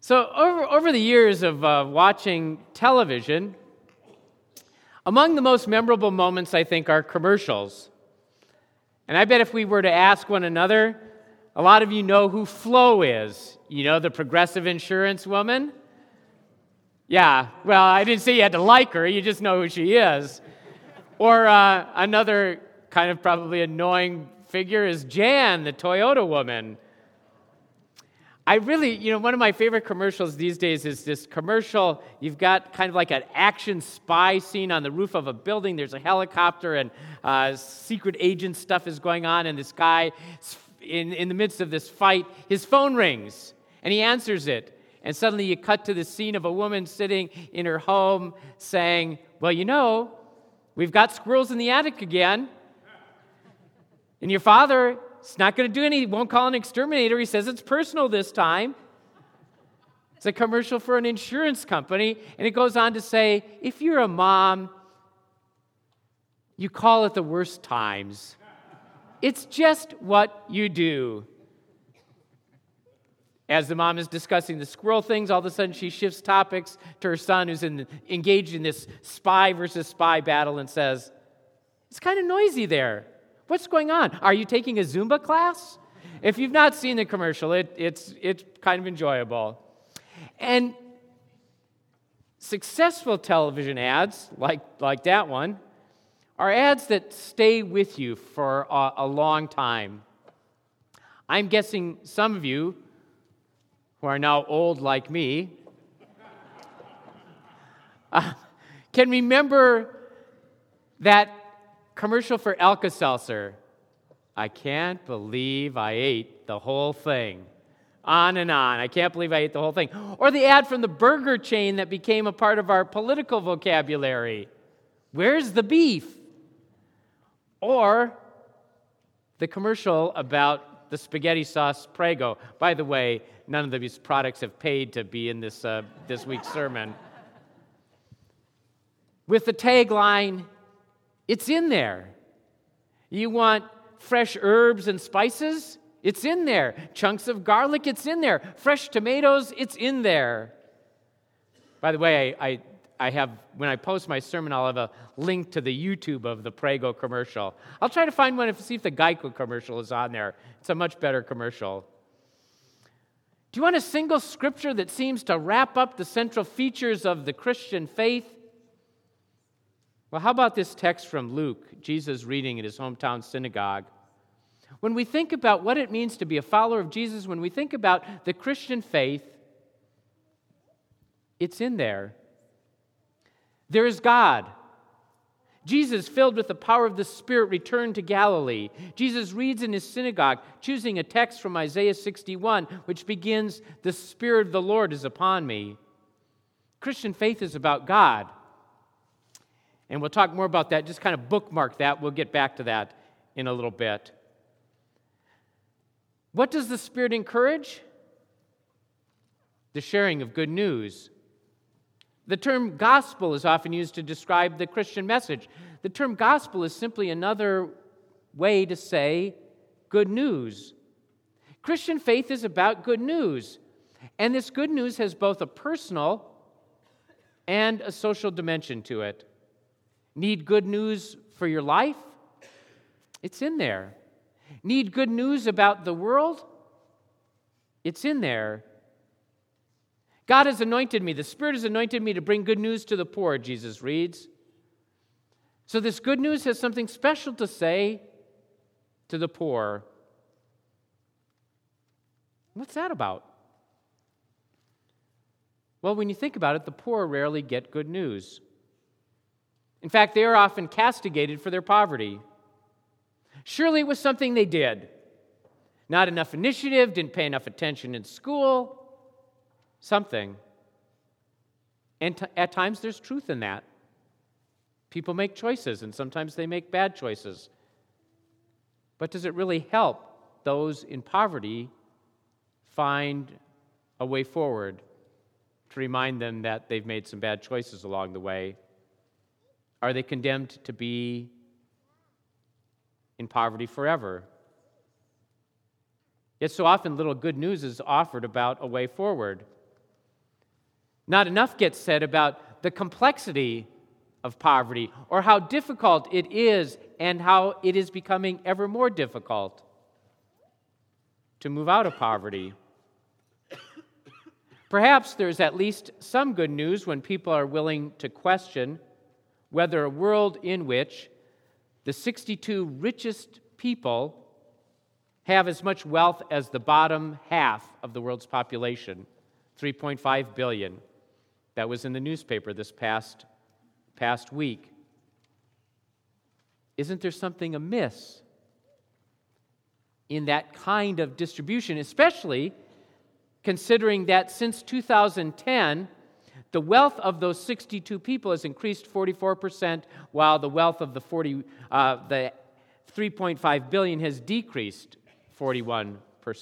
So over the years of watching television, among the most memorable moments, I think, are commercials. And I bet if we were to ask one another, a lot of you know who Flo is. You know, the Progressive Insurance woman? Yeah, well, I didn't say you had to like her, you just know who she is. Or another kind of probably annoying figure is Jan, the Toyota woman. One of my favorite commercials these days is this commercial. You've got kind of like an action spy scene on the roof of a building. There's a helicopter and secret agent stuff is going on, and this guy, in the midst of this fight, his phone rings, and he answers it. And suddenly you cut to the scene of a woman sitting in her home saying, well, you know, we've got squirrels in the attic again. And your father is not going to do anything. He won't call an exterminator. He says it's personal this time. It's a commercial for an insurance company. And it goes on to say, if you're a mom, you call it the worst times. It's just what you do. As the mom is discussing the squirrel things, all of a sudden she shifts topics to her son who's engaged in this spy versus spy battle and says, it's kind of noisy there. What's going on? Are you taking a Zumba class? If you've not seen the commercial, it's kind of enjoyable. And successful television ads, like that one, are ads that stay with you for a long time. I'm guessing some of you who are now old like me can remember that commercial for Alka-Seltzer. I can't believe I ate the whole thing. On and on. I can't believe I ate the whole thing. Or the ad from the burger chain that became a part of our political vocabulary. Where's the beef? Or the commercial about the spaghetti sauce Prego. By the way, none of these products have paid to be in this week's sermon. With the tagline, it's in there. You want fresh herbs and spices? It's in there. Chunks of garlic? It's in there. Fresh tomatoes? It's in there. By the way, I have, when I post my sermon, I'll have a link to the YouTube of the Prego commercial. I'll try to find one see if the Geico commercial is on there. It's a much better commercial. Do you want a single scripture that seems to wrap up the central features of the Christian faith? Well, how about this text from Luke, Jesus reading in his hometown synagogue? When we think about what it means to be a follower of Jesus, when we think about the Christian faith, it's in there. There is God. Jesus, filled with the power of the Spirit, returned to Galilee. Jesus reads in his synagogue, choosing a text from Isaiah 61, which begins, "The Spirit of the Lord is upon me." Christian faith is about God. And we'll talk more about that, just kind of bookmark that. We'll get back to that in a little bit. What does the Spirit encourage? The sharing of good news. The term gospel is often used to describe the Christian message. The term gospel is simply another way to say good news. Christian faith is about good news. And this good news has both a personal and a social dimension to it. Need good news for your life? It's in there. Need good news about the world? It's in there. God has anointed me. The Spirit has anointed me to bring good news to the poor, Jesus reads. So this good news has something special to say to the poor. What's that about? Well, when you think about it, the poor rarely get good news. In fact, they are often castigated for their poverty. Surely it was something they did. Not enough initiative, didn't pay enough attention in school. Something. And at times there's truth in that. People make choices, and sometimes they make bad choices. But does it really help those in poverty find a way forward to remind them that they've made some bad choices along the way? Are they condemned to be in poverty forever? Yet so often little good news is offered about a way forward. Not enough gets said about the complexity of poverty, or how difficult it is and how it is becoming ever more difficult to move out of poverty. Perhaps there's at least some good news when people are willing to question whether a world in which the 62 richest people have as much wealth as the bottom half of the world's population, 3.5 billion. That was in the newspaper this past week. Isn't there something amiss in that kind of distribution, especially considering that since 2010, the wealth of those 62 people has increased 44%, while the wealth of the 3.5 billion has decreased 41%.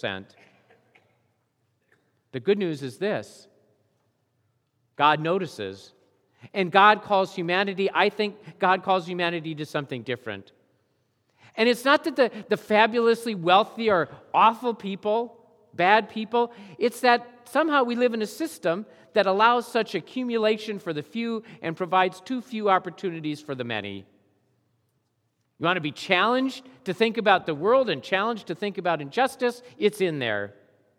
The good news is this: God notices, and God calls humanity, I think God calls humanity to something different. And it's not that the fabulously wealthy are awful people, bad people. It's that somehow we live in a system that allows such accumulation for the few and provides too few opportunities for the many. You want to be challenged to think about the world and challenged to think about injustice? It's in there.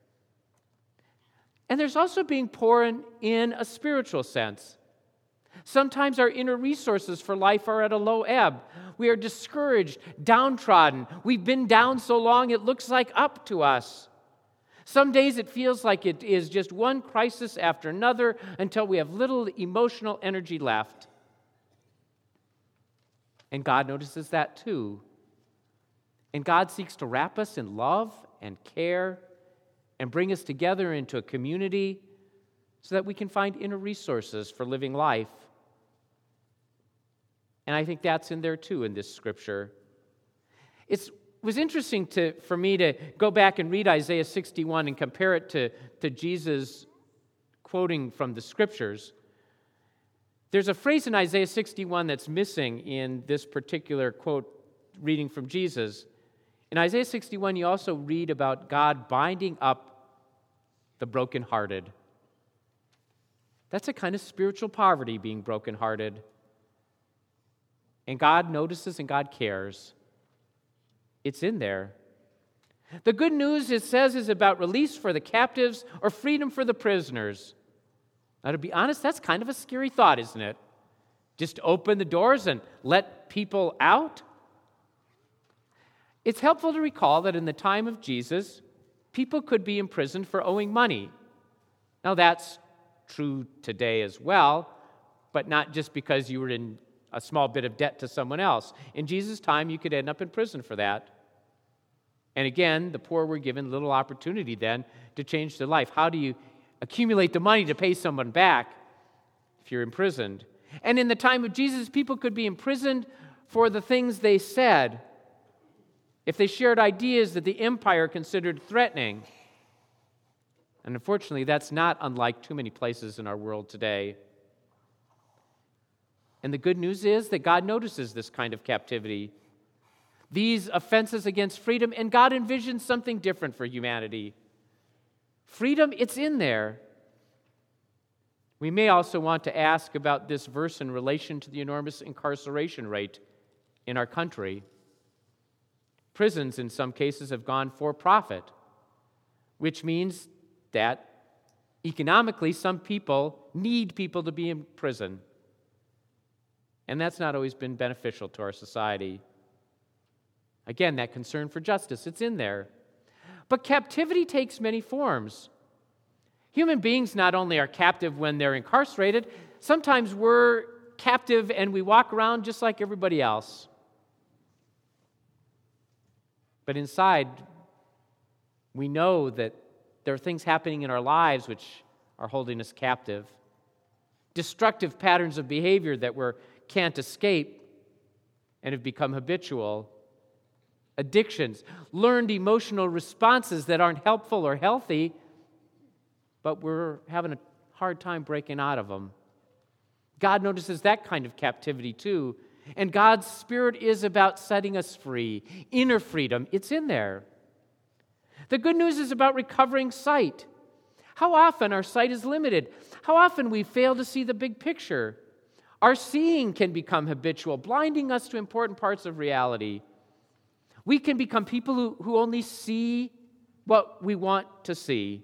And there's also being poor in a spiritual sense. Sometimes our inner resources for life are at a low ebb. We are discouraged, downtrodden. We've been down so long it looks like up to us. Some days it feels like it is just one crisis after another until we have little emotional energy left. And God notices that too. And God seeks to wrap us in love and care and bring us together into a community so that we can find inner resources for living life. And I think that's in there too in this scripture. It was interesting for me to go back and read Isaiah 61 and compare it to Jesus quoting from the scriptures. There's a phrase in Isaiah 61 that's missing in this particular quote reading from Jesus. In Isaiah 61, you also read about God binding up the brokenhearted. That's a kind of spiritual poverty, being brokenhearted. And God notices and God cares. It's in there. The good news, it says, is about release for the captives or freedom for the prisoners. Now, to be honest, that's kind of a scary thought, isn't it? Just open the doors and let people out? It's helpful to recall that in the time of Jesus, people could be imprisoned for owing money. Now, that's true today as well, but not just because you were in a small bit of debt to someone else. In Jesus' time, you could end up in prison for that. And again, the poor were given little opportunity then to change their life. How do you accumulate the money to pay someone back if you're imprisoned? And in the time of Jesus, people could be imprisoned for the things they said, if they shared ideas that the empire considered threatening. And unfortunately, that's not unlike too many places in our world today. And the good news is that God notices this kind of captivity, these offenses against freedom, and God envisions something different for humanity. Freedom, it's in there. We may also want to ask about this verse in relation to the enormous incarceration rate in our country. Prisons, in some cases, have gone for profit, which means that economically, some people need people to be in prison. And that's not always been beneficial to our society. Again, that concern for justice, it's in there. But captivity takes many forms. Human beings not only are captive when they're incarcerated, sometimes we're captive and we walk around just like everybody else. But inside, we know that there are things happening in our lives which are holding us captive. Destructive patterns of behavior that we can't escape and have become habitual. Addictions, learned emotional responses that aren't helpful or healthy, but we're having a hard time breaking out of them. God notices that kind of captivity too. And God's Spirit is about setting us free. Inner freedom, it's in there. The good news is about recovering sight. How often our sight is limited. How often we fail to see the big picture. Our seeing can become habitual, blinding us to important parts of reality. We can become people who only see what we want to see.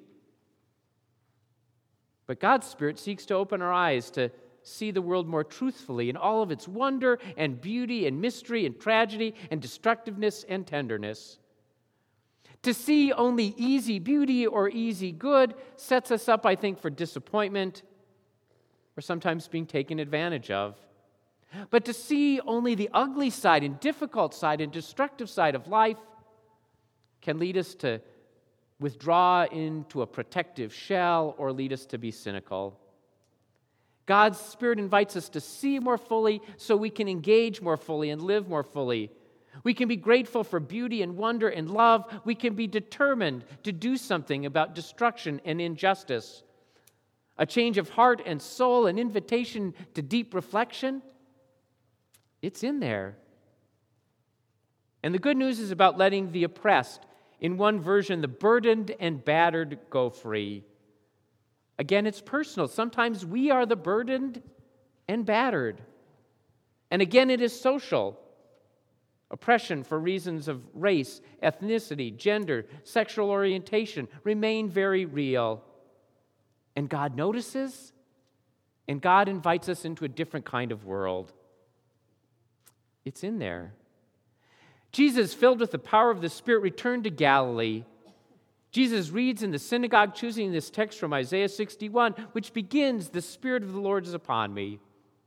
But God's Spirit seeks to open our eyes to see the world more truthfully in all of its wonder and beauty and mystery and tragedy and destructiveness and tenderness. To see only easy beauty or easy good sets us up, I think, for disappointment or sometimes being taken advantage of. But to see only the ugly side and difficult side and destructive side of life can lead us to withdraw into a protective shell or lead us to be cynical. God's Spirit invites us to see more fully so we can engage more fully and live more fully. We can be grateful for beauty and wonder and love. We can be determined to do something about destruction and injustice. A change of heart and soul, an invitation to deep reflection. It's in there. And the good news is about letting the oppressed, in one version, the burdened and battered, go free. Again, it's personal. Sometimes we are the burdened and battered. And again, it is social. Oppression for reasons of race, ethnicity, gender, sexual orientation remain very real. And God notices, and God invites us into a different kind of world. It's in there. Jesus, filled with the power of the Spirit, returned to Galilee. Jesus reads in the synagogue, choosing this text from Isaiah 61, which begins, "The Spirit of the Lord is upon me."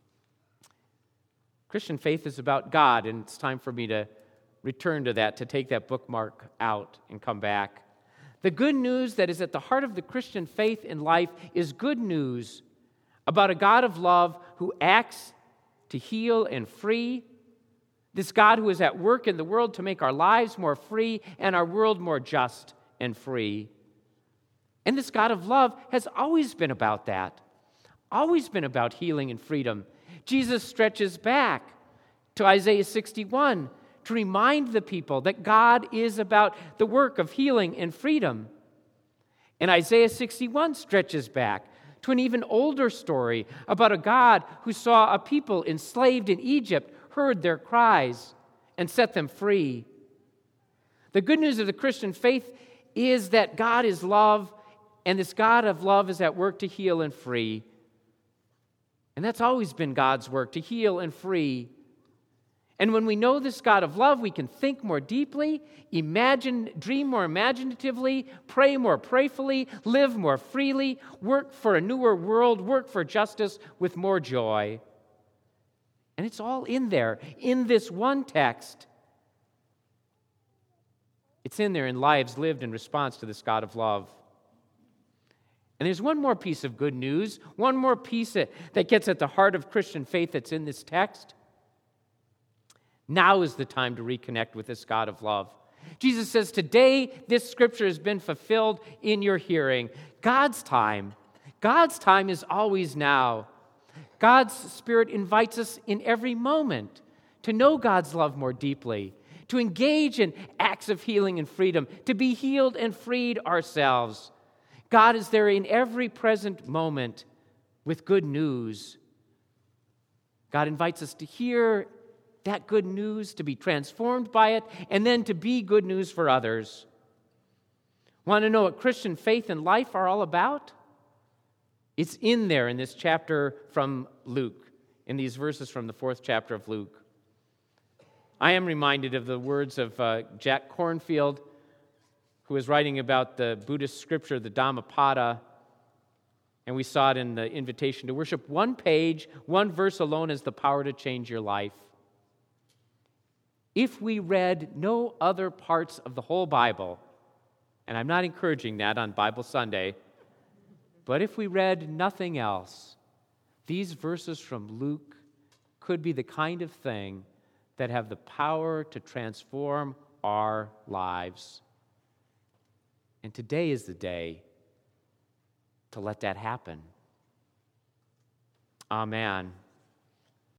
Christian faith is about God, and it's time for me to return to that, to take that bookmark out and come back. The good news that is at the heart of the Christian faith in life is good news about a God of love who acts to heal and free. This God who is at work in the world to make our lives more free and our world more just and free. And this God of love has always been about that, always been about healing and freedom. Jesus stretches back to Isaiah 61 to remind the people that God is about the work of healing and freedom. And Isaiah 61 stretches back to an even older story about a God who saw a people enslaved in Egypt, heard their cries, and set them free. The good news of the Christian faith is that God is love, and this God of love is at work to heal and free. And that's always been God's work, to heal and free. And when we know this God of love, we can think more deeply, dream more imaginatively, pray more prayerfully, live more freely, work for a newer world, work for justice with more joy. And it's all in there, in this one text. It's in there in lives lived in response to this God of love. And there's one more piece of good news, one more piece that gets at the heart of Christian faith that's in this text. Now is the time to reconnect with this God of love. Jesus says, today this scripture has been fulfilled in your hearing. God's time is always now. God's Spirit invites us in every moment to know God's love more deeply, to engage in acts of healing and freedom, to be healed and freed ourselves. God is there in every present moment with good news. God invites us to hear that good news, to be transformed by it, and then to be good news for others. Want to know what Christian faith and life are all about? It's in there in this chapter from Luke, in these verses from the 4th chapter of Luke. I am reminded of the words of Jack Kornfield, who was writing about the Buddhist scripture, the Dhammapada, and we saw it in the invitation to worship. One page, one verse alone has the power to change your life. If we read no other parts of the whole Bible, and I'm not encouraging that on Bible Sunday, but if we read nothing else, these verses from Luke could be the kind of thing that have the power to transform our lives. And today is the day to let that happen. Amen.